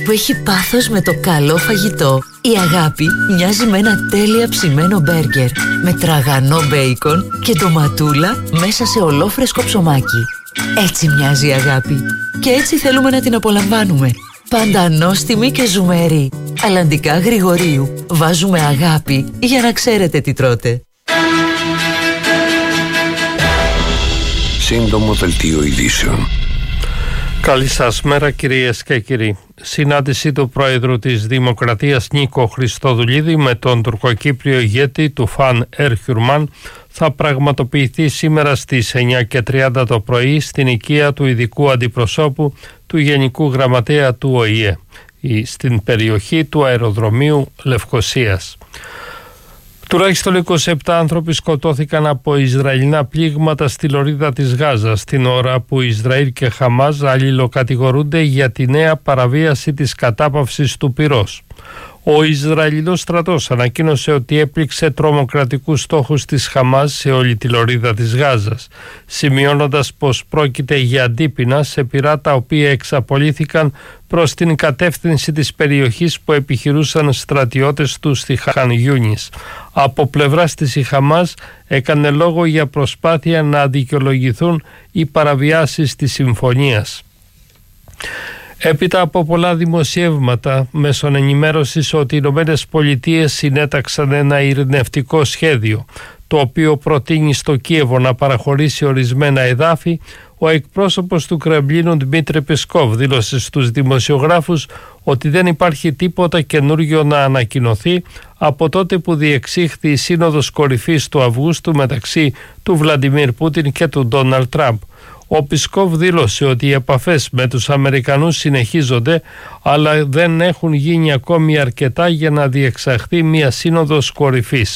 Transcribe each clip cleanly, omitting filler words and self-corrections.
που έχει πάθος με το καλό φαγητό. Η αγάπη μοιάζει με ένα τέλεια ψημένο μπέργκερ με τραγανό μπέικον και ντοματούλα μέσα σε ολόφρεσκο ψωμάκι. Έτσι μοιάζει η αγάπη και έτσι θέλουμε να την απολαμβάνουμε. Πάντα νόστιμη και ζουμερή. Αλλαντικά Γρηγορίου. Βάζουμε αγάπη για να ξέρετε τι τρώτε. Σύντομο δελτίο ειδήσεων. Καλή σας μέρα κυρίες και κύριοι. Συνάντηση του Πρόεδρου της Δημοκρατίας Νίκο Χριστοδουλίδη με τον τουρκοκύπριο ηγέτη του Φαν Ερχιουρμάν θα πραγματοποιηθεί σήμερα στις 9:30 το πρωί στην οικία του ειδικού αντιπροσώπου του Γενικού Γραμματέα του ΟΗΕ στην περιοχή του αεροδρομίου Λευκωσίας. Τουλάχιστον 27 άνθρωποι σκοτώθηκαν από Ισραηλινά πλήγματα στη λωρίδα της Γάζας την ώρα που Ισραήλ και Χαμάζ αλληλοκατηγορούνται για τη νέα παραβίαση της κατάπαυσης του πυρός. Ο Ισραηλινός στρατός ανακοίνωσε ότι έπληξε τρομοκρατικούς στόχους της Χαμάζ σε όλη τη λωρίδα της Γάζας, σημειώνοντας πως πρόκειται για αντίπεινα σε πυρά τα οποία εξαπολύθηκαν προς την κατεύθυνση της περιοχής που επιχειρούσαν στρατιώτες του στη Χαν Γιούνις. Από πλευράς της η Χαμάζ έκανε λόγο για προσπάθεια να δικαιολογηθούν οι παραβιάσεις της συμφωνίας. Έπειτα από πολλά δημοσιεύματα μέσων ενημέρωσης ότι οι Ηνωμένες Πολιτείες συνέταξαν ένα ειρηνευτικό σχέδιο, το οποίο προτείνει στο Κίεβο να παραχωρήσει ορισμένα εδάφη, ο εκπρόσωπος του Κρεμλίνου Δημήτρη Πεσκόβ δήλωσε στους δημοσιογράφους ότι δεν υπάρχει τίποτα καινούργιο να ανακοινωθεί από τότε που διεξήχθη η Σύνοδος Κορυφής του Αυγούστου μεταξύ του Βλαντιμίρ Πούτιν και του Ντόναλντ Τραμπ. Ο Πεσκόβ δήλωσε ότι οι επαφές με τους Αμερικανούς συνεχίζονται, αλλά δεν έχουν γίνει ακόμη αρκετά για να διεξαχθεί μια σύνοδος κορυφής.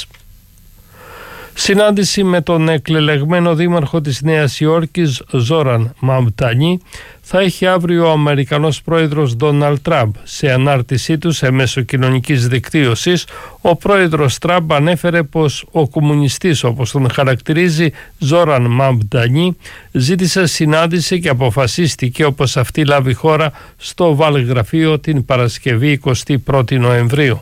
Συνάντηση με τον εκλελεγμένο δήμαρχο της Νέας Υόρκης Ζόραν Μαμτανί θα έχει αύριο ο Αμερικανός πρόεδρος Ντόναλντ Τραμπ. Σε ανάρτησή του σε μέσο κοινωνικής δικτύωσης, ο πρόεδρος Τραμπ ανέφερε πως ο κομμουνιστής, όπως τον χαρακτηρίζει, Ζόραν Μαμτανί, ζήτησε συνάντηση και αποφασίστηκε όπως αυτή λάβει χώρα στο Βαλγραφείο την Παρασκευή 21η Νοεμβρίου.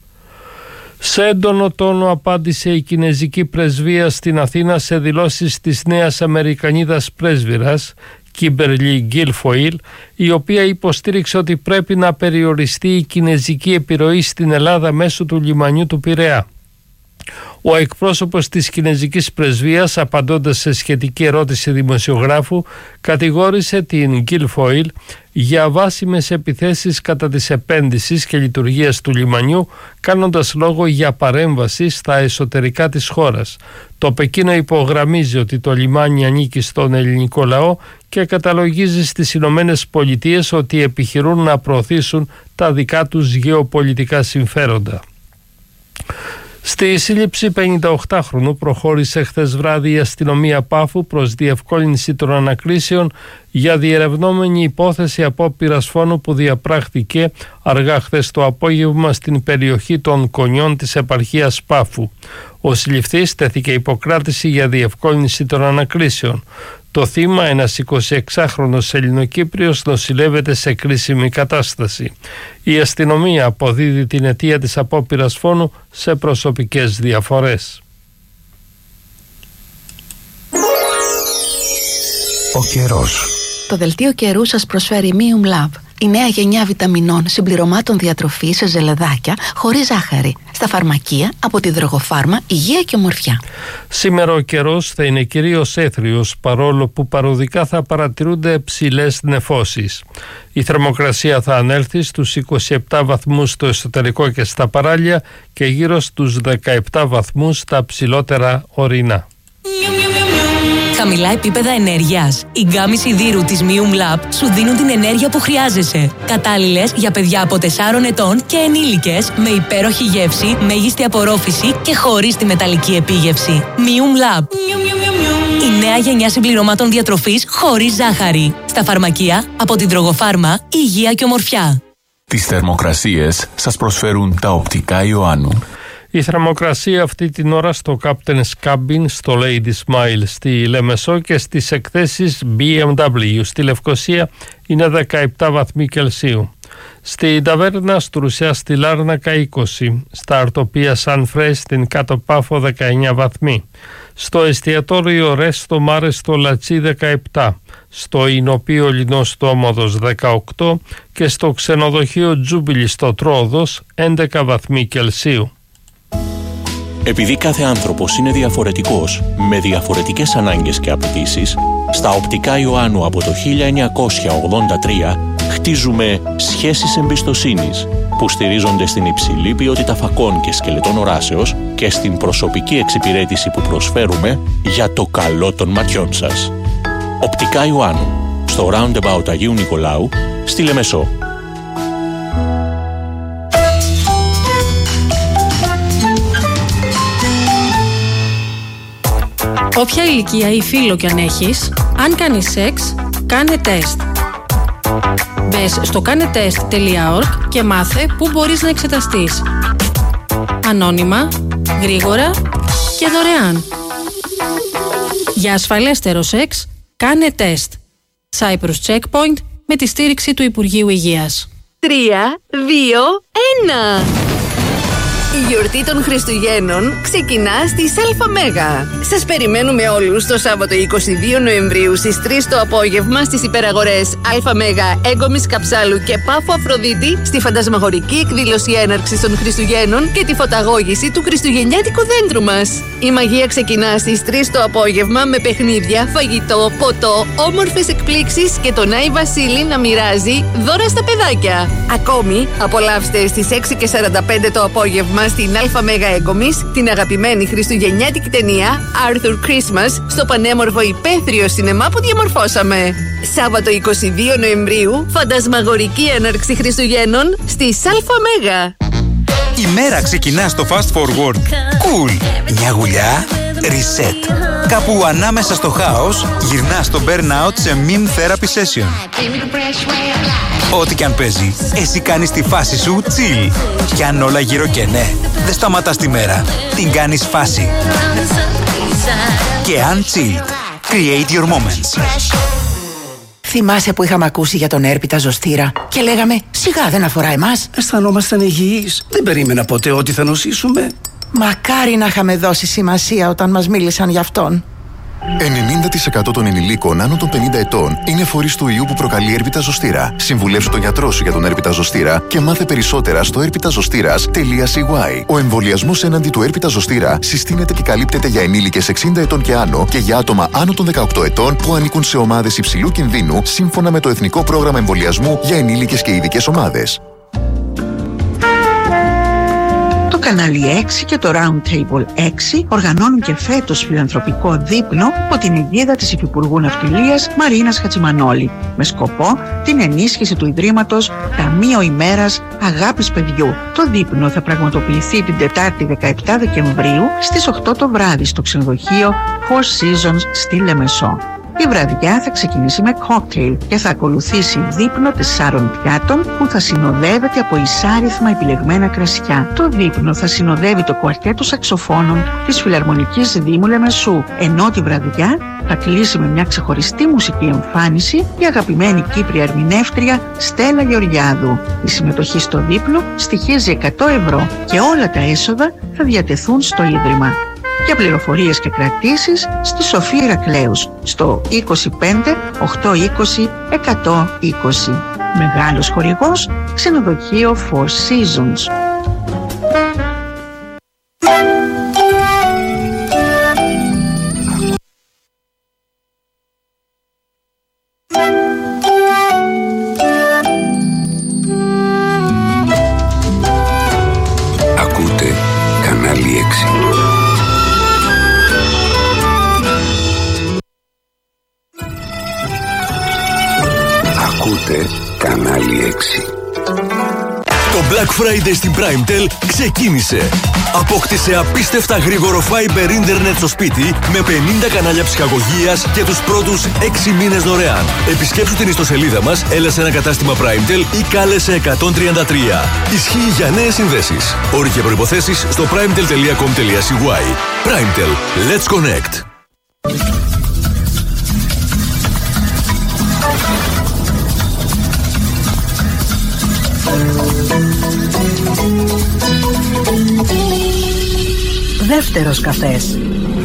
Σε έντονο τόνο απάντησε η Κινεζική Πρεσβεία στην Αθήνα σε δηλώσεις της νέας Αμερικανίδας πρέσβυρας Κίμπερλι Γκίλφοιλ, η οποία υποστήριξε ότι πρέπει να περιοριστεί η κινεζική επιρροή στην Ελλάδα μέσω του λιμανιού του Πειραιά. Ο εκπρόσωπος της Κινεζικής Πρεσβείας, απαντώντας σε σχετική ερώτηση δημοσιογράφου, κατηγόρησε την Γκίλφοιλ για βάσιμες επιθέσεις κατά της επένδυσης και λειτουργίας του λιμανιού, κάνοντας λόγο για παρέμβαση στα εσωτερικά της χώρας. Το Πεκίνο υπογραμμίζει ότι το λιμάνι ανήκει στον ελληνικό λαό και καταλογίζει στις Ηνωμένες Πολιτείες ότι επιχειρούν να προωθήσουν τα δικά τους γεωπολιτικά συμφέροντα. Στη σύλληψη 58χρονου προχώρησε χθες βράδυ η αστυνομία Πάφου προς διευκόλυνση των ανακρίσεων για διερευνόμενη υπόθεση απόπειρας φόνου που διαπράχθηκε αργά χθες το απόγευμα στην περιοχή των Κονιών της επαρχίας Πάφου. Ο συλληφθής τέθηκε υποκράτηση για διευκόλυνση των ανακρίσεων. Το θύμα, ένας 26χρονος Ελληνοκύπριος, νοσηλεύεται σε κρίσιμη κατάσταση. Η αστυνομία αποδίδει την αιτία της απόπειρας φόνου σε προσωπικές διαφορές. Ο καιρός. Το δελτίο καιρού σας προσφέρει Mium Lab, η νέα γενιά βιταμινών συμπληρωμάτων διατροφής σε ζελεδάκια χωρίς ζάχαρη. Στα φαρμακεία από τη Δρογοφάρμα, υγεία και ομορφιά. Σήμερα ο καιρός θα είναι κυρίως έθριος, παρόλο που παροδικά θα παρατηρούνται ψηλές νεφώσεις. Η θερμοκρασία θα ανέλθει στους 27 βαθμούς στο εσωτερικό και στα παράλια και γύρω στους 17 βαθμούς στα ψηλότερα ορεινά. Χαμηλά επίπεδα ενέργειας. Οι γκάμοι σιδήρου της Mium Lab σου δίνουν την ενέργεια που χρειάζεσαι. Κατάλληλες για παιδιά από 4 ετών και ενήλικες, με υπέροχη γεύση, μέγιστη απορρόφηση και χωρίς τη μεταλλική επίγευση. Mium Lab. Η νέα γενιά συμπληρωμάτων διατροφής χωρίς ζάχαρη. Στα φαρμακεία από την Δρογοφάρμα, υγεία και ομορφιά. Τις θερμοκρασίες σας προσφέρουν τα οπτικά Ιωάννου. Η θερμοκρασία αυτή την ώρα στο Captain's Cabin, στο Lady Smile στη Λεμεσό και στις εκθέσεις BMW στη Λευκοσία είναι 17 βαθμοί Κελσίου. Στην ταβέρνα Στρουσιά στη Λάρνακα 20, στα Αρτοπία Σαν Φρέ στην Κάτω Πάφο 19 βαθμοί, στο εστιατόριο Ρέστο Μάρε στο Λατσί 17, στο Ινοπείο Λινό στο Όμοδος 18 και στο ξενοδοχείο Τζούμπιλι στο Τρόδος 11 βαθμοί Κελσίου. Επειδή κάθε άνθρωπος είναι διαφορετικός, με διαφορετικές ανάγκες και απαιτήσεις, στα Οπτικά Ιωάννου από το 1983 χτίζουμε σχέσεις εμπιστοσύνης που στηρίζονται στην υψηλή ποιότητα φακών και σκελετών οράσεως και στην προσωπική εξυπηρέτηση που προσφέρουμε για το καλό των ματιών σας. Οπτικά Ιωάννου, στο Roundabout Αγίου Νικολάου, στη Λεμεσό. Όποια ηλικία ή φύλο κι αν έχεις, αν κάνεις σεξ, κάνε τεστ. Μπες στο κάνετest.org και μάθε πού μπορείς να εξεταστείς. Ανώνυμα, γρήγορα και δωρεάν. Για ασφαλέστερο σεξ, κάνε τεστ. Cyprus Checkpoint με τη στήριξη του Υπουργείου Υγείας. 3, 2, 1. Η γιορτή των Χριστουγέννων ξεκινά στις ΑΜ. Σας περιμένουμε όλους το Σάββατο 22 Νοεμβρίου στις 3 το απόγευμα στις υπεραγορές ΑΜ Έγκομης Καψάλου και Πάφου Αφροδίτη στη φαντασμαγορική εκδήλωση έναρξης των Χριστουγέννων και τη φωταγώγηση του χριστουγεννιάτικου δέντρου μας. Η μαγεία ξεκινά στις 3 το απόγευμα με παιχνίδια, φαγητό, ποτό, όμορφες εκπλήξεις και τον Άι Βασίλη να μοιράζει δώρα στα παιδάκια. Ακόμη, απολαύστε στις 6:45 το απόγευμα στην ΑΜ Έγκομης την αγαπημένη χριστουγεννιάτικη ταινία Arthur Christmas στο πανέμορφο υπαίθριο σινεμά που διαμορφώσαμε. Σάββατο 22 Νοεμβρίου, φαντασμαγορική έναρξη Χριστουγέννων στις ΑΜ. Η μέρα ξεκινά στο Fast Forward. Cool! Μια γουλιά, reset. Κάπου ανάμεσα στο χάος, γυρνά στο burnout σε meme therapy session. Ό,τι κι αν παίζει, εσύ κάνεις τη φάση σου chill. Κι αν όλα γύρω και ναι, δεν σταματάς τη μέρα. Την κάνεις φάση. Και αν chill, create your moments. Θυμάσαι που είχαμε ακούσει για τον έρπιτα ζωστήρα και λέγαμε σιγά δεν αφορά εμάς. Αισθανόμασταν υγιείς. Δεν περίμενα ποτέ ότι θα νοσήσουμε. Μακάρι να είχαμε δώσει σημασία όταν μας μίλησαν γι' αυτόν. 90% των ενηλίκων άνω των 50 ετών είναι φορείς του ιού που προκαλεί έρπιτα ζωστήρα. Συμβουλεύσου τον γιατρό σου για τον έρπιτα ζωστήρα και μάθε περισσότερα στο erpitazostira.cy. Ο εμβολιασμός έναντι του έρπιτα ζωστήρα συστήνεται και καλύπτεται για ενήλικες 60 ετών και άνω και για άτομα άνω των 18 ετών που ανήκουν σε ομάδες υψηλού κινδύνου σύμφωνα με το Εθνικό Πρόγραμμα Εμβολιασμού για ενήλικες και ειδικές ομάδες. Το κανάλι 6 και το Roundtable 6 οργανώνουν και φέτος φιλανθρωπικό δείπνο από την αιγίδα της Υφυπουργού Ναυτιλίας Μαρίνας Χατζημανόλη με σκοπό την ενίσχυση του Ιδρύματος Ταμείο ημέρας Αγάπης Παιδιού. Το δείπνο θα πραγματοποιηθεί την Τετάρτη 17 Δεκεμβρίου στις 8 το βράδυ στο ξενοδοχείο Four Seasons στη Λεμεσό. Η βραδιά θα ξεκινήσει με κόκτέιλ και θα ακολουθήσει δείπνο 4 πιάτων που θα συνοδεύεται από εισάριθμα επιλεγμένα κρασιά. Το δείπνο θα συνοδεύει το κουαρτέτο σαξοφώνων της Φιλαρμονικής Δήμου Λεμεσού, ενώ τη βραδιά θα κλείσει με μια ξεχωριστή μουσική εμφάνιση η αγαπημένη Κύπρια ερμηνεύτρια Στέλλα Γεωργιάδου. Η συμμετοχή στο δείπνο στοιχίζει 100 ευρώ και όλα τα έσοδα θα διατεθούν στο Ίδρυμα. Για πληροφορίες και κρατήσεις στη Σοφία Ηρακλέους στο 25 820 120. Μεγάλος χορηγός, ξενοδοχείο Four Seasons. Ακούτε κανάλι 6. Ακούτε κανάλι 6. Το Black Friday στην PrimeTel ξεκίνησε. Απόκτησε απίστευτα γρήγορο Fiber Internet στο σπίτι με 50 κανάλια ψυχαγωγίας και τους πρώτους 6 μήνες δωρεάν. Επισκέψου την ιστοσελίδα μας, έλα σε ένα κατάστημα PrimeTel ή κάλεσε 133. Ισχύει για νέες συνδέσεις. Όροι και προϋποθέσεις στο primetel.com.cy. PrimeTel. Let's connect. Δεύτερος καφές.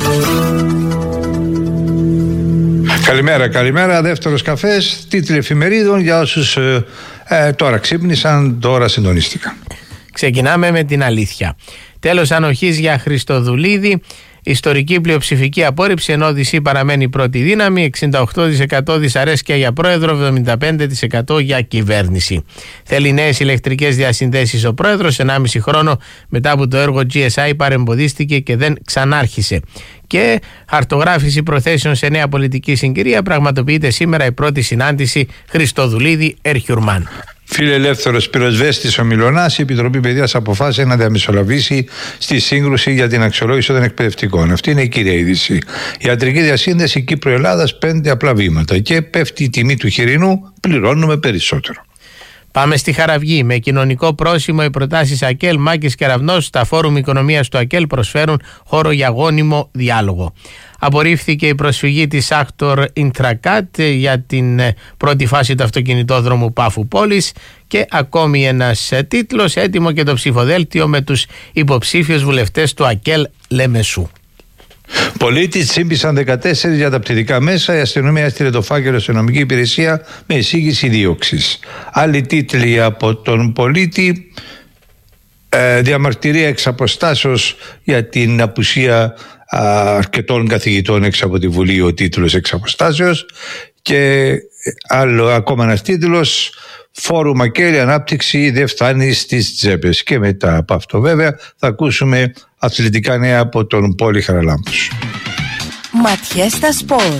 Καλημέρα. Δεύτερος καφές, τίτλοι εφημερίδων για όσους τώρα ξύπνησαν, τώρα συντονίστηκαν. Ξεκινάμε με την αλήθεια. Τέλος ανοχής για Χριστοδουλίδη. Ιστορική πλειοψηφική απόρριψη, ενώ η παραμένει πρώτη δύναμη. 68% δυσαρέσκεια για πρόεδρο, 75% για κυβέρνηση. Θέλει νέες ηλεκτρικές διασυνδέσεις ο πρόεδρος. 1,5 χρόνο μετά που το έργο GSI παρεμποδίστηκε και δεν ξανάρχισε. Και χαρτογράφηση προθέσεων σε νέα πολιτική συγκυρία. Πραγματοποιείται σήμερα η πρώτη συνάντηση Χριστοδουλίδη-Ερχιουρμάν. Φιλελεύθερος πυροσβέστης ο Μιλωνάς, η Επιτροπή Παιδείας αποφάσισε να διαμεσολαβήσει στη σύγκρουση για την αξιολόγηση των εκπαιδευτικών. Αυτή είναι η κύρια είδηση. Ιατρική διασύνδεση Κύπρο-Ελλάδας, 5 απλά βήματα. Και πέφτει η τιμή του χοιρινού, πληρώνουμε περισσότερο. Πάμε στη Χαραυγή. Με κοινωνικό πρόσημο, οι προτάσεις ΑΚΕΛ, Μάκης και Κεραυνός στα φόρουμ οικονομίας του ΑΚΕΛ προσφέρουν χώρο για γόνιμο διάλογο. Απορρίφθηκε η προσφυγή της Actor Intracat για την πρώτη φάση του αυτοκινητόδρομου Πάφου Πόλης και ακόμη ένας τίτλος, έτοιμο και το ψηφοδέλτιο με τους υποψήφιους βουλευτές του ΑΚΕΛ Λεμεσού. Πολίτες τσίμπησαν 14 για τα πτυτικά μέσα. Η αστυνομία έστειλε το φάκελο στην νομική υπηρεσία με εισήγηση δίωξης. Άλλοι τίτλοι από τον πολίτη. Διαμαρτυρία εξ αποστάσεως για την απουσία αρκετών καθηγητών έξω από τη Βουλή, ο τίτλος εξ αποστάσεως. Και ακόμα ένας τίτλος, Φόρουμ ΑΚΕΛ, η ανάπτυξη δεν φτάνει στις τσέπες. Και μετά από αυτό βέβαια θα ακούσουμε αθλητικά νέα από τον Πόλη Χαραλάμπους. Ματιές στα σπορ.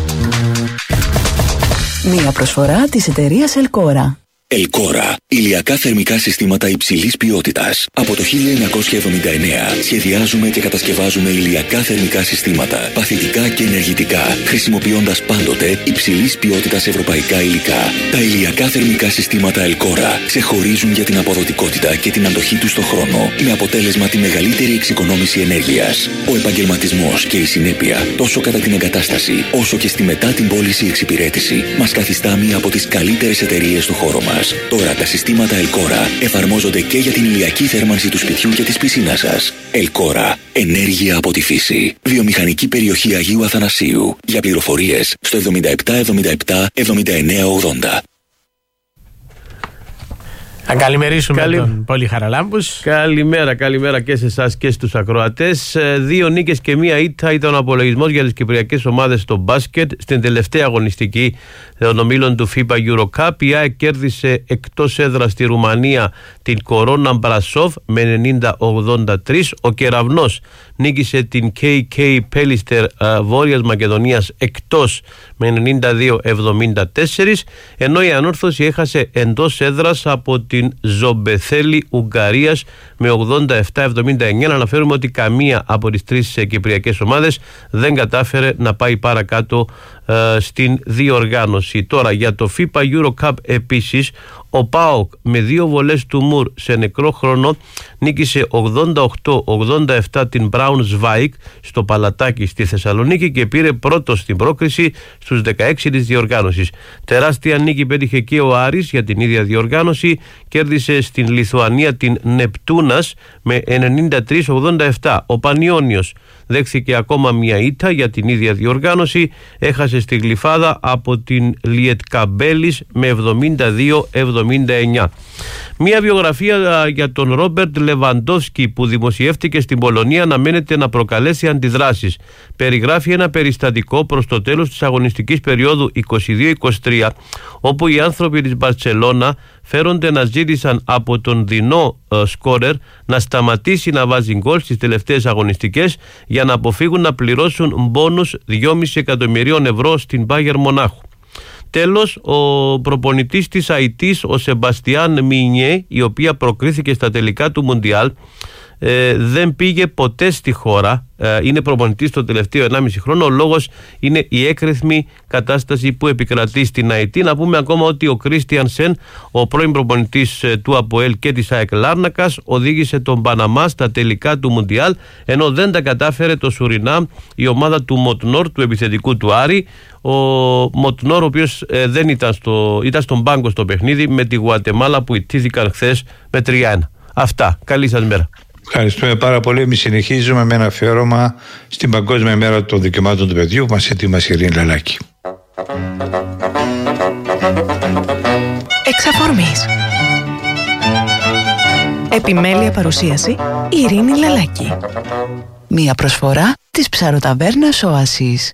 Μία προσφορά της εταιρείας Ελκόρα. Ελκόρα. Ηλιακά θερμικά συστήματα υψηλής ποιότητας. Από το 1979 σχεδιάζουμε και κατασκευάζουμε ηλιακά θερμικά συστήματα, παθητικά και ενεργητικά, χρησιμοποιώντας πάντοτε υψηλής ποιότητας ευρωπαϊκά υλικά. Τα ηλιακά θερμικά συστήματα Ελκόρα ξεχωρίζουν για την αποδοτικότητα και την αντοχή τους στον χρόνο, με αποτέλεσμα τη μεγαλύτερη εξοικονόμηση ενέργειας. Ο επαγγελματισμός και η συνέπεια, τόσο κατά την εγκατάσταση, όσο και στη μετά την πώληση εξυπηρέτηση, μας καθιστά μία από τις καλύτερες εταιρείες του χώρου μας. Τώρα τα συστήματα Ελκόρα εφαρμόζονται και για την ηλιακή θέρμανση του σπιτιού και της πισίνας σας. Ελκόρα. Ενέργεια από τη φύση. Βιομηχανική περιοχή Αγίου Αθανασίου. Για πληροφορίες στο 7777 7980. Να καλημερίσουμε τον Πόλη Χαραλάμπους. Καλημέρα και σε εσάς και στους ακροατές. 2 νίκες και 1 ήττα ήταν ο απολογισμός για τις κυπριακές ομάδες στο μπάσκετ στην τελευταία αγωνιστική των ομίλων του FIBA Euro Cup. Η ΑΕΚ κέρδισε εκτός έδρας στη Ρουμανία την Κορώνα Μπρασόβ με 90-83. Ο Κεραυνός νίκησε την KK Πέλιστερ Βόρειας Μακεδονίας εκτός με 92-74, ενώ η Ανόρθωση έχασε εντός έδρας από την Ζομπεθέλη Ουγγαρίας με 87-79. Να αναφέρουμε ότι καμία από τις 3 κυπριακές ομάδες δεν κατάφερε να πάει παρακάτω στην διοργάνωση. Τώρα για το FIBA Euro Cup επίσης, ο ΠΑΟΚ με 2 βολές του Μουρ σε νεκρό χρόνο νίκησε 88-87 την Braunschweig στο Παλατάκι στη Θεσσαλονίκη και πήρε πρώτο στην πρόκριση στους 16 της διοργάνωσης. Τεράστια νίκη πέτυχε και ο Άρης για την ίδια διοργάνωση, κέρδισε στην Λιθουανία την Νεπτούνας με 93-87. Ο Πανιόνιος δέχθηκε ακόμα μια ήττα για την ίδια διοργάνωση, έχασε στη Γλυφάδα από την Λιετκαμπέλης με 72-79. Μια βιογραφία για τον Ρόμπερτ Λεβαντόφσκι που δημοσιεύτηκε στην Πολωνία αναμένεται να προκαλέσει αντιδράσεις. Περιγράφει ένα περιστατικό προς το τέλος της αγωνιστικής περίοδου 22-23, όπου οι άνθρωποι της Μπαρτσελώνα φέρονται να ζήτησαν από τον δεινό σκόρερ να σταματήσει να βάζει γκολ στις τελευταίες αγωνιστικές για να αποφύγουν να πληρώσουν μπόνους 2,5 εκατομμυρίων ευρώ στην Μπάγερ Μονάχου. Τέλος, ο προπονητής της Αιτής, ο Σεμπαστιάν Μινιέ, η οποία προκρίθηκε στα τελικά του Μουντιάλ, δεν πήγε ποτέ στη χώρα. Είναι προπονητής το τελευταίο 1,5 χρόνο. Ο λόγος είναι η έκρηθμη κατάσταση που επικρατεί στην Αιτή. Να πούμε ακόμα ότι ο Κρίστιανσεν, ο πρώην προπονητής του ΑΠΟΕΛ και της ΑΕΚ Λάρνακας, οδήγησε τον Παναμά στα τελικά του Μουντιάλ, ενώ δεν τα κατάφερε το Σουρινάμ, η ομάδα του Μοτνόρ, του επιθετικού του Άρη. Ο Μοτνόρ, ο οποίος δεν ήταν στον πάγκο στο παιχνίδι με τη Γουατεμάλα που ιτήθηκαν χθες με 3-1. Αυτά. Καλή σας μέρα. Ευχαριστούμε πάρα πολύ. Εμείς συνεχίζουμε με ένα αφιέρωμα στην Παγκόσμια Μέρα των Δικαιωμάτων του Παιδιού που μας ετοίμασε η Ειρήνη Λαλάκη. Εξ αφορμής. Επιμέλεια παρουσίαση Ειρήνη Λαλάκη. Μία προσφορά της ψαροταβέρνας Οάσης.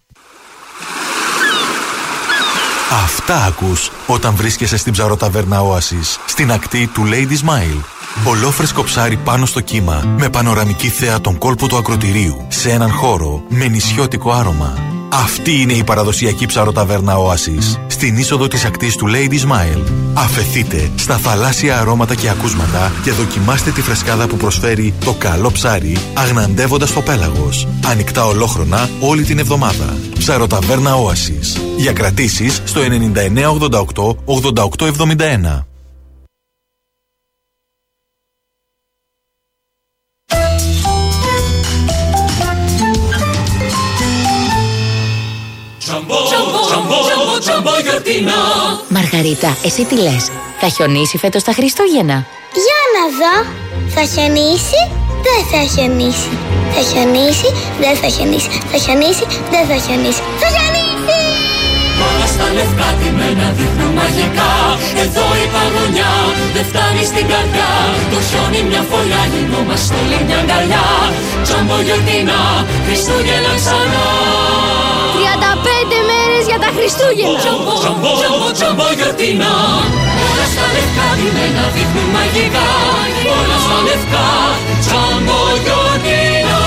Αυτά ακούς όταν βρίσκεσαι στην ψαροταβέρνα Oasis, στην ακτή του Lady Smile. Ολόφρεσκο ψάρι πάνω στο κύμα, με πανοραμική θέα τον κόλπο του ακρωτηρίου, σε έναν χώρο με νησιώτικο άρωμα. Αυτή είναι η παραδοσιακή ψαροταβέρνα Oasis, στην είσοδο της ακτής του Lady Smile. Αφεθείτε στα θαλάσσια αρώματα και ακούσματα και δοκιμάστε τη φρεσκάδα που προσφέρει το καλό ψάρι, αγναντεύοντας το πέλαγος. Ανοιχτά ολόχρονα όλη την εβδομάδα. Ψαροταβέρνα Oasis. Για κρατήσεις στο 9988 8871. Μαργαρίτα, εσύ τι λες? Θα χιονίσει φέτος τα Χριστούγεννα? Για να δω. Θα χιονίσει, δεν θα χιονίσει. Θα χιονίσει, δεν θα χιονίσει. Θα χιονίσει, δεν θα χιονίσει. Θα χιονίσει! Όλα στα λευκά τιμένα δείχνουν μαγικά. Εδώ η παγωνιά δεν φτάνει στην καρδιά. Το χιόνι μια φωλιά, γινόμαστε όλοι μια αγκαλιά. Τζάμπο γιορτινά, Χριστούγεννα ξανά. 35 μέρες για τα Χριστούγεννα. Τζάμπο γιορτινά. Όλα στα λευκά τιμένα δείχνουν μαγικά. Όλα στα λευκά, τζάμπο γιορτινά.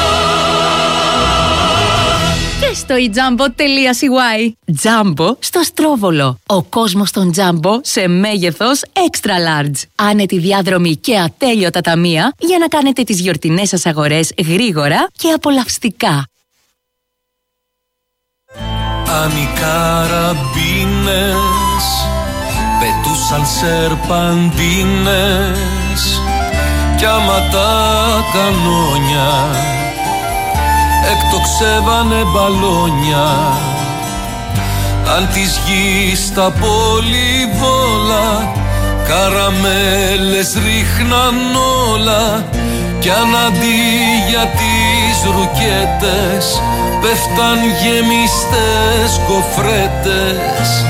Και στο ijambo.cy. Τζάμπο στο Στρόβολο. Ο κόσμος των Τζάμπο σε μέγεθος extra large. Άνετοι διάδρομοι και ατέλειωτα ταμεία για να κάνετε τις γιορτινές σας αγορές γρήγορα και απολαυστικά. Αν οι καραμπίνες πετούσαν σερπαντίνες κι άμα τα κανόνια εκτοξεύανε μπαλόνια, αν της γης τα πολυβόλα καραμέλες ρίχναν όλα, κι αν αντί για τις ρουκέτες πέφταν γεμιστές κοφρέτες.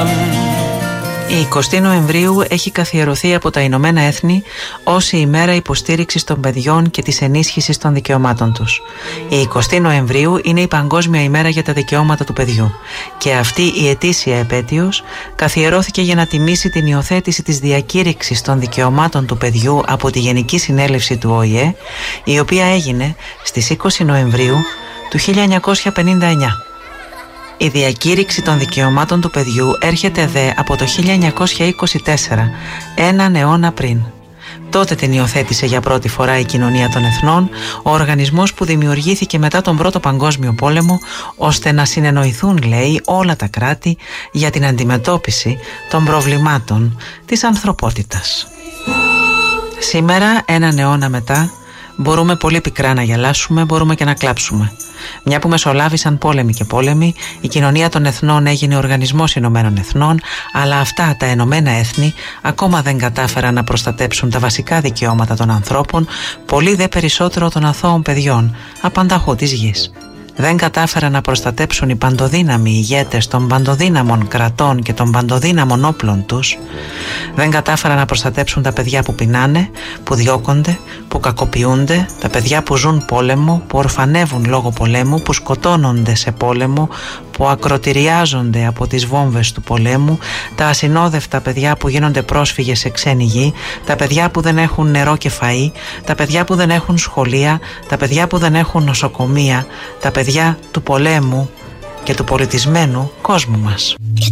Η 20 Νοεμβρίου έχει καθιερωθεί από τα Ηνωμένα Έθνη ως η ημέρα υποστήριξης των παιδιών και της ενίσχυσης των δικαιωμάτων τους. Η 20 Νοεμβρίου είναι η Παγκόσμια ημέρα για τα δικαιώματα του παιδιού και αυτή η ετήσια επέτειος καθιερώθηκε για να τιμήσει την υιοθέτηση της διακήρυξης των δικαιωμάτων του παιδιού από τη Γενική Συνέλευση του ΟΗΕ, η οποία έγινε στις 20 Νοεμβρίου του 1959. Η διακήρυξη των δικαιωμάτων του παιδιού έρχεται δε από το 1924, έναν αιώνα πριν. Τότε την υιοθέτησε για πρώτη φορά η Κοινωνία των Εθνών, ο οργανισμός που δημιουργήθηκε μετά τον Πρώτο Παγκόσμιο Πόλεμο, ώστε να συνεννοηθούν, λέει, όλα τα κράτη για την αντιμετώπιση των προβλημάτων της ανθρωπότητας. Σήμερα, έναν αιώνα μετά, μπορούμε πολύ πικρά να γελάσουμε, μπορούμε και να κλάψουμε. Μια που μεσολάβησαν πόλεμοι και πόλεμοι, η Κοινωνία των Εθνών έγινε Οργανισμός Ηνωμένων Εθνών, αλλά αυτά τα Ηνωμένα Έθνη ακόμα δεν κατάφεραν να προστατέψουν τα βασικά δικαιώματα των ανθρώπων, πολύ δε περισσότερο των αθώων παιδιών, απανταχού της γης. Δεν κατάφεραν να προστατέψουν οι παντοδύναμοι ηγέτες των παντοδύναμων κρατών και των παντοδύναμων όπλων τους. Δεν κατάφεραν να προστατέψουν τα παιδιά που πεινάνε, που διώκονται, που κακοποιούνται, τα παιδιά που ζουν πόλεμο, που ορφανεύουν λόγω πολέμου, που σκοτώνονται σε πόλεμο, που ακροτηριάζονται από τις βόμβες του πολέμου, τα ασυνόδευτα παιδιά που γίνονται πρόσφυγες σε ξένη γη, τα παιδιά που δεν έχουν νερό και φαΐ, τα παιδιά που δεν έχουν σχολεία, τα παιδιά που δεν έχουν νοσοκομεία, τα παιδιά του πολέμου και του πολιτισμένου κόσμου μας.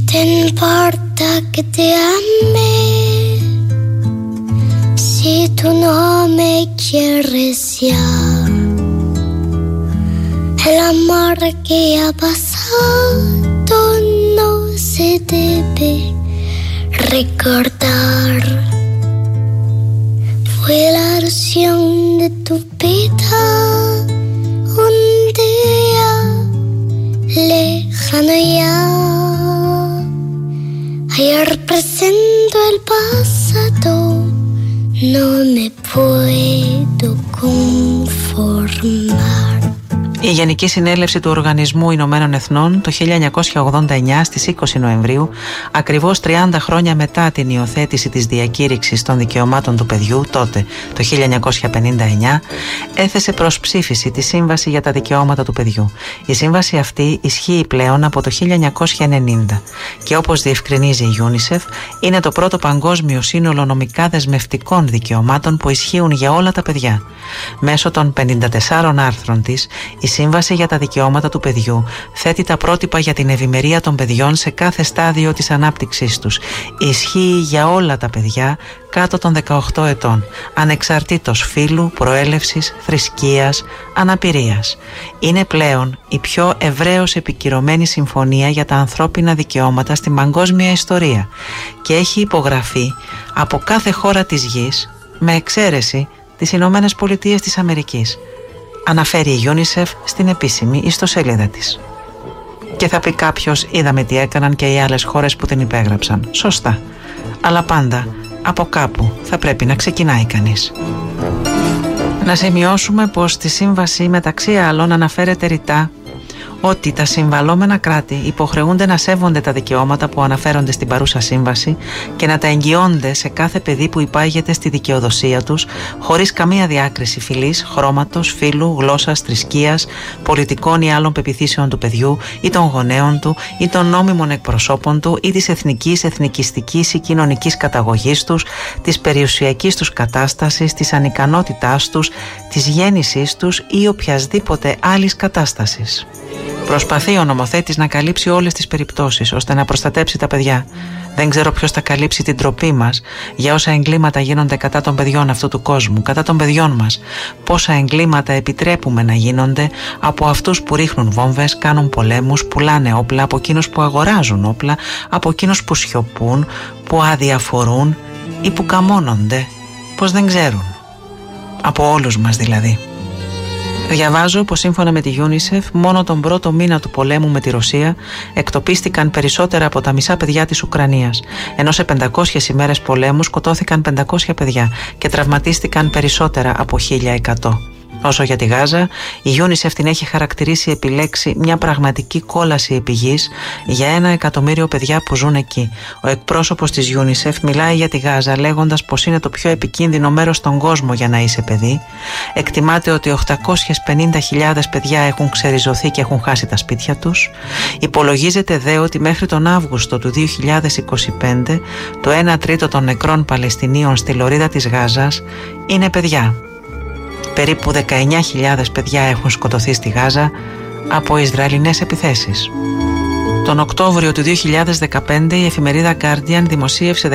El amor que ha pasado no se debe recordar. Fue la ilusión de tu vida un día lejano ya. Ayer presento el pasado no me puedo conformar. Η Γενική Συνέλευση του Οργανισμού Ηνωμένων Εθνών το 1989 στις 20 Νοεμβρίου, ακριβώς 30 χρόνια μετά την υιοθέτηση της Διακήρυξης των Δικαιωμάτων του Παιδιού, τότε το 1959, έθεσε προς ψήφιση τη Σύμβαση για τα Δικαιώματα του Παιδιού. Η σύμβαση αυτή ισχύει πλέον από το 1990 και, όπως διευκρινίζει η UNICEF, είναι το πρώτο παγκόσμιο σύνολο νομικά δεσμευτικών δικαιωμάτων που ισχύουν για όλα τα παιδιά. Μέσω των 54 άρθρων της, η Σύμβαση για τα Δικαιώματα του Παιδιού θέτει τα πρότυπα για την ευημερία των παιδιών σε κάθε στάδιο της ανάπτυξής τους. Ισχύει για όλα τα παιδιά κάτω των 18 ετών, ανεξαρτήτως φύλου, προέλευσης, θρησκείας, αναπηρίας. Είναι πλέον η πιο ευρέως επικυρωμένη συμφωνία για τα ανθρώπινα δικαιώματα στην παγκόσμια ιστορία και έχει υπογραφεί από κάθε χώρα της γης, με εξαίρεση τις Ηνωμένες Πολιτείες της Αμερικής. Αναφέρει η UNICEF στην επίσημη ιστοσελίδα της. Και θα πει κάποιος, είδαμε τι έκαναν και οι άλλες χώρες που την υπέγραψαν. Σωστά. Αλλά πάντα από κάπου θα πρέπει να ξεκινάει κανείς. Να σημειώσουμε πως στη σύμβαση μεταξύ άλλων αναφέρεται ρητά ότι τα συμβαλόμενα κράτη υποχρεούνται να σέβονται τα δικαιώματα που αναφέρονται στην παρούσα σύμβαση και να τα εγγυώνται σε κάθε παιδί που υπάγεται στη δικαιοδοσία τους, χωρίς καμία διάκριση φυλής, χρώματος, φύλου, γλώσσας, θρησκείας, πολιτικών ή άλλων πεποιθήσεων του παιδιού ή των γονέων του ή των νόμιμων εκπροσώπων του ή της εθνικής, εθνικιστικής ή κοινωνικής καταγωγής τους, της περιουσιακής τους κατάστασης, της ανικανότητάς τους, της γέννησής τους ή οποιασδήποτε άλλης κατάστασης. Προσπαθεί ο νομοθέτης να καλύψει όλες τις περιπτώσεις ώστε να προστατέψει τα παιδιά. Δεν ξέρω ποιος θα καλύψει την ντροπή μας για όσα εγκλήματα γίνονται κατά των παιδιών αυτού του κόσμου, κατά των παιδιών μας. Πόσα εγκλήματα επιτρέπουμε να γίνονται από αυτούς που ρίχνουν βόμβες, κάνουν πολέμους, πουλάνε όπλα, από εκείνους που αγοράζουν όπλα, από εκείνους που σιωπούν, που αδιαφορούν ή που καμώνονται, πως δεν ξέρουν. Από όλους μας δηλαδή. Διαβάζω πως σύμφωνα με τη UNICEF μόνο τον πρώτο μήνα του πολέμου με τη Ρωσία εκτοπίστηκαν περισσότερα από τα μισά παιδιά της Ουκρανίας, ενώ σε 500 ημέρες πολέμου σκοτώθηκαν 500 παιδιά και τραυματίστηκαν περισσότερα από 1.100. Όσο για τη Γάζα, η UNICEF την έχει χαρακτηρίσει επιλέξει μια πραγματική κόλαση επί γης για 1 εκατομμύριο παιδιά που ζουν εκεί. Ο εκπρόσωπος της UNICEF μιλάει για τη Γάζα λέγοντας πως είναι το πιο επικίνδυνο μέρος στον κόσμο για να είσαι παιδί. Εκτιμάται ότι 850.000 παιδιά έχουν ξεριζωθεί και έχουν χάσει τα σπίτια τους. Υπολογίζεται δε ότι μέχρι τον Αύγουστο του 2025 το 1 τρίτο των νεκρών Παλαιστινίων στη λωρίδα της Γάζας είναι παιδιά. Περίπου 19.000 παιδιά έχουν σκοτωθεί στη Γάζα από Ισραηλινές επιθέσεις. Τον Οκτώβριο του 2015 η εφημερίδα Guardian δημοσίευσε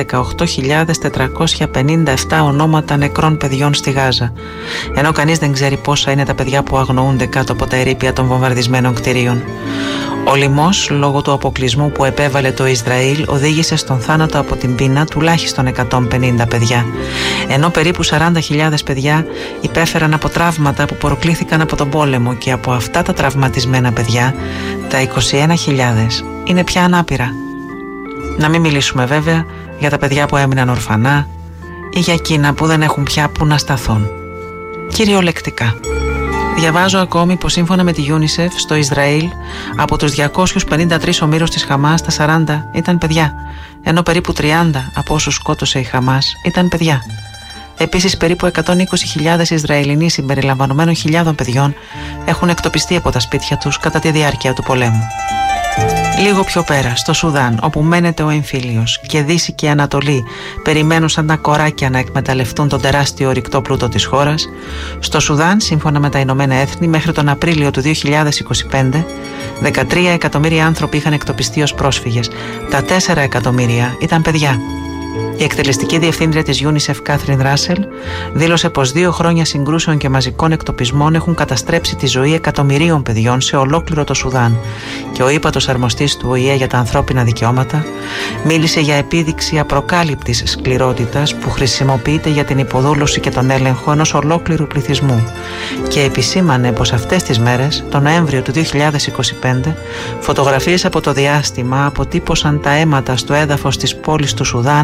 18.457 ονόματα νεκρών παιδιών στη Γάζα, ενώ κανείς δεν ξέρει πόσα είναι τα παιδιά που αγνοούνται κάτω από τα ερείπια των βομβαρδισμένων κτηρίων. Ο λοιμός, λόγω του αποκλεισμού που επέβαλε το Ισραήλ, οδήγησε στον θάνατο από την πείνα τουλάχιστον 150 παιδιά, ενώ περίπου 40.000 παιδιά υπέφεραν από τραύματα που προκλήθηκαν από τον πόλεμο και από αυτά τα τραυματισμένα παιδιά, τα 21.000 είναι πια ανάπηρα. Να μην μιλήσουμε βέβαια για τα παιδιά που έμειναν ορφανά ή για εκείνα που δεν έχουν πια που να σταθούν. Κυριολεκτικά. Διαβάζω ακόμη πως σύμφωνα με τη UNICEF στο Ισραήλ από τους 253 ομήρους της Χαμάς τα 40 ήταν παιδιά, ενώ περίπου 30 από όσους σκότωσε η Χαμάς ήταν παιδιά. Επίσης περίπου 120.000 Ισραηλινοί συμπεριλαμβανομένων χιλιάδων παιδιών έχουν εκτοπιστεί από τα σπίτια τους κατά τη διάρκεια του πολέμου. Λίγο πιο πέρα, στο Σουδάν, όπου μένεται ο εμφύλιος και Δύση και Ανατολή περιμένουν σαν τα κοράκια να εκμεταλλευτούν τον τεράστιο ορυκτό πλούτο της χώρας, στο Σουδάν, σύμφωνα με τα Ηνωμένα Έθνη, μέχρι τον Απρίλιο του 2025, 13 εκατομμύρια άνθρωποι είχαν εκτοπιστεί ως πρόσφυγες. Τα 4 εκατομμύρια ήταν παιδιά. Η εκτελεστική διευθύντρια της UNICEF, Κάθριν Ράσελ, δήλωσε πως 2 χρόνια συγκρούσεων και μαζικών εκτοπισμών έχουν καταστρέψει τη ζωή εκατομμυρίων παιδιών σε ολόκληρο το Σουδάν και ο ύπατος αρμοστής του ΟΗΕ για τα ανθρώπινα δικαιώματα μίλησε για επίδειξη απροκάλυπτης σκληρότητας που χρησιμοποιείται για την υποδούλωση και τον έλεγχο ενός ολόκληρου πληθυσμού και επισήμανε πως αυτές τις μέρες, τον Νοέμβριο του 2025, φωτογραφίες από το διάστημα αποτύπωσαν τα αίματα στο έδαφος της πόλης του Σουδάν El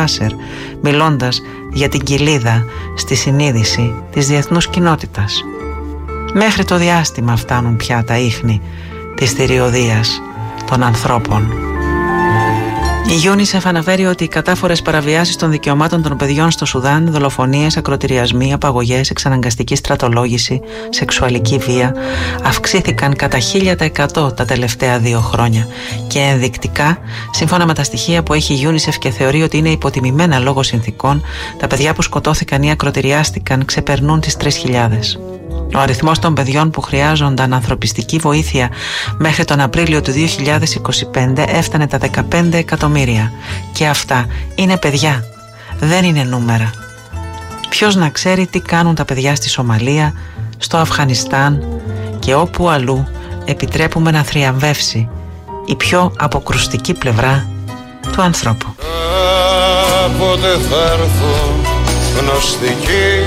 Φάσερ, μιλώντας για την κοιλίδα στη συνείδηση της διεθνούς κοινότητας. Μέχρι το διάστημα φτάνουν πια τα ίχνη της θηριωδίας των ανθρώπων. Η UNICEF αναφέρει ότι οι κατάφορες παραβιάσεις των δικαιωμάτων των παιδιών στο Σουδάν, δολοφονίες, ακρωτηριασμοί, απαγωγές, εξαναγκαστική στρατολόγηση, σεξουαλική βία αυξήθηκαν κατά 1000% τα τελευταία 2 χρόνια και ενδεικτικά, σύμφωνα με τα στοιχεία που έχει η UNICEF και θεωρεί ότι είναι υποτιμημένα λόγω συνθηκών, τα παιδιά που σκοτώθηκαν ή ακρωτηριάστηκαν ξεπερνούν τις 3.000. Ο αριθμός των παιδιών που χρειάζονταν ανθρωπιστική βοήθεια μέχρι τον Απρίλιο του 2025 έφτανε τα 15 εκατομμύρια. Και αυτά είναι παιδιά, δεν είναι νούμερα. Ποιος να ξέρει τι κάνουν τα παιδιά στη Σομαλία, στο Αφγανιστάν και όπου αλλού επιτρέπουμε να θριαμβεύσει η πιο αποκρουστική πλευρά του ανθρώπου. Κάποτε θα έρθω γνωστική,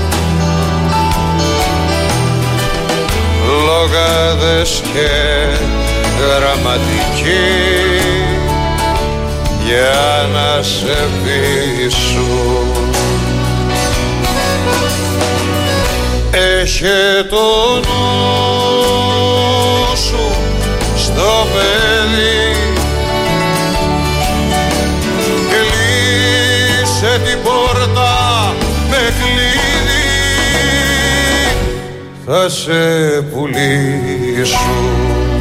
λογάδες και γραμματικοί, για να σε πείσουν. Έχε το νου σου στο παιδί, κλείσε την πόρτα με κλειδί, θα σε πουλήσουν.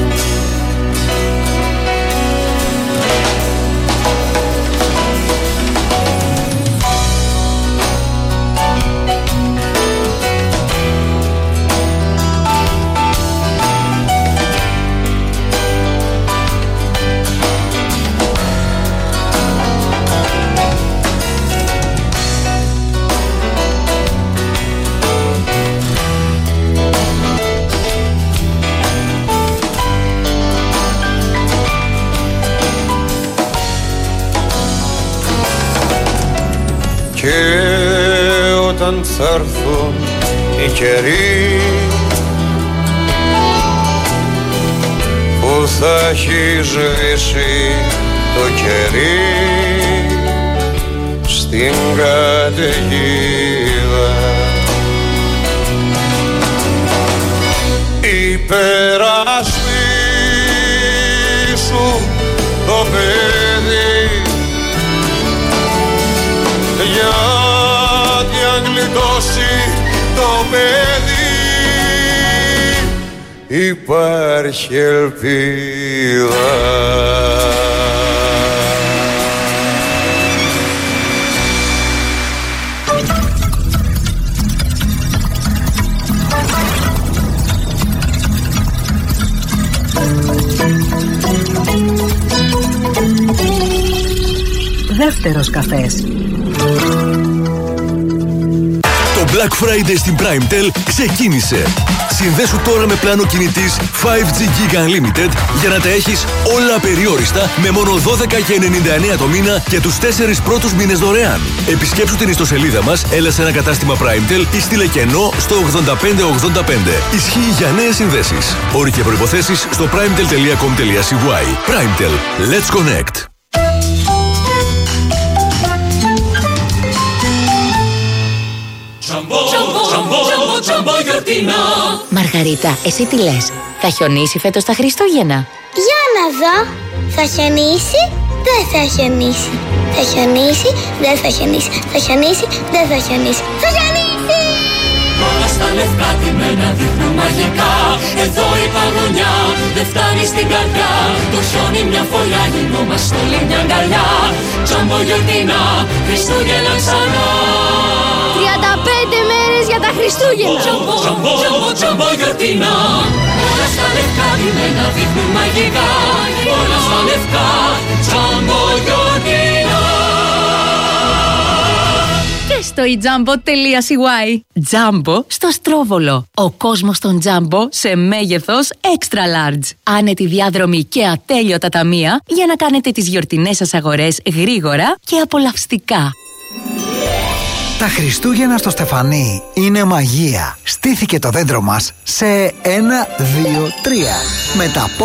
Και όταν θα έρθουν οι καιροί που θα έχει σβήσει το κερί στην καταιγίδα, υπερασπίσου το παιδί, γιατί αν γλιτώσει το παιδί υπάρχει ελπίδα. Δεύτερος καφές. Το Black Friday στην PrimeTel ξεκίνησε. Συνδέσου τώρα με πλάνο κινητής 5G Giga Unlimited για να τα έχεις όλα απεριόριστα με μόνο 12,99 το μήνα και τους 4 πρώτους μήνες δωρεάν. Επισκέψου την ιστοσελίδα μας, έλα σε ένα κατάστημα PrimeTel ή στείλε κενό στο 8585. Ισχύει για νέες συνδέσεις. Όροι και προϋποθέσεις στο primetel.com.cy. PrimeTel. Let's connect. Μαργαρίτα, εσύ τι λες? Θα χιονίσει φέτος τα Χριστούγεννα? Για να δω. Θα χιονίσει, δεν θα χιονίσει. Θα χιονίσει, δεν θα χιονίσει. Θα χιονίσει, δεν θα χιονίσει. Θα χιονίσει! Όλα στα λευκά τιμένα δείχνουν μαγικά. Εδώ η παγωνιά δεν φτάνει στην καρδιά. Το χιόνι μια φωλιά, γινόμαστε όλοι μια αγκαλιά. Τζάμπο γιορτινά, Χριστούγεννα ξανά. 35 μέρες για τα Χριστούγεννα. Τζάμπο γιορτινά. Όλα στα λευκά τιμένα δείχνουν μαγικά. Όλα στα λευκά, τζάμπο γιορτινά. Και στο ejumbo.cy. Jumbo στο Στρόβολο. Ο κόσμος των Jumbo σε μέγεθος extra large. Άνετη διάδρομη και ατέλειωτα ταμεία για να κάνετε τις γιορτινές σας αγορές γρήγορα και απολαυστικά. Τα Χριστούγεννα στο Στεφανί είναι μαγεία. Στήθηκε το δέντρο μας σε 1, 2, 3. Με τα